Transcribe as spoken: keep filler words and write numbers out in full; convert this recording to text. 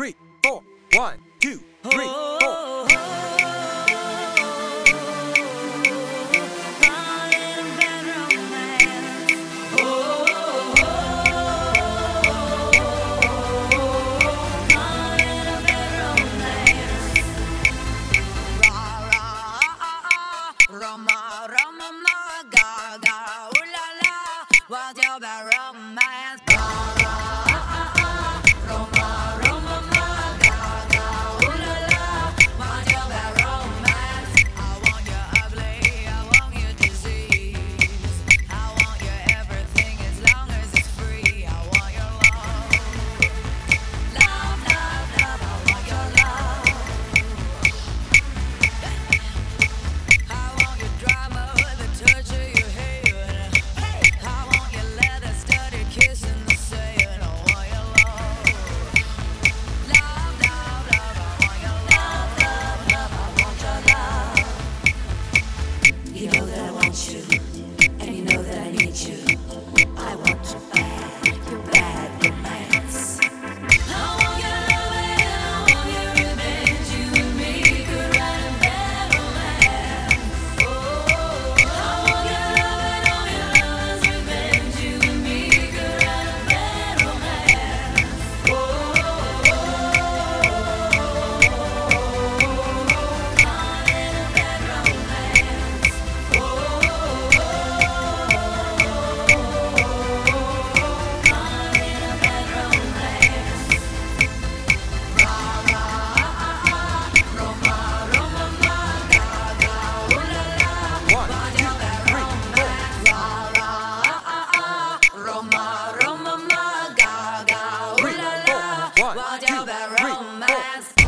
three, four. One, two, three, four. Roma, Roma, ma, ga, ga, ooh la la, what's your bad romance? Ra, ra, ah, ah, ah. Roma, Roma, ma, ga, ga, ooh la la, what's your bad romance? I want you ugly, I want you disease, I want you everything as long as it's free. I want your love, love, love, love. I want your love. I want your drama, the torture you hate. I want your leather studded kissing the sand. I want your love, love, love, love. I want your love, love, love. I want your love. You know that I want you, and you know that I need you. I want you bad, your bad romance. I want your love and I want your revenge. You and me could write a bad romance. I want your love and all your love's revenge. You and me could write a bad romance. Caught in a bad romance. Caught in a bad romance. Ra, ra, ah, ah, ah. Roma, Roma, ma, ga, ga, ooh la la, One, what's two, your bad three, romance? Ra, ra, ah, ah, ah. Roma, Roma, ma, ga, ga, ooh Three, la four. la, One, what's two, your bad three, four. romance?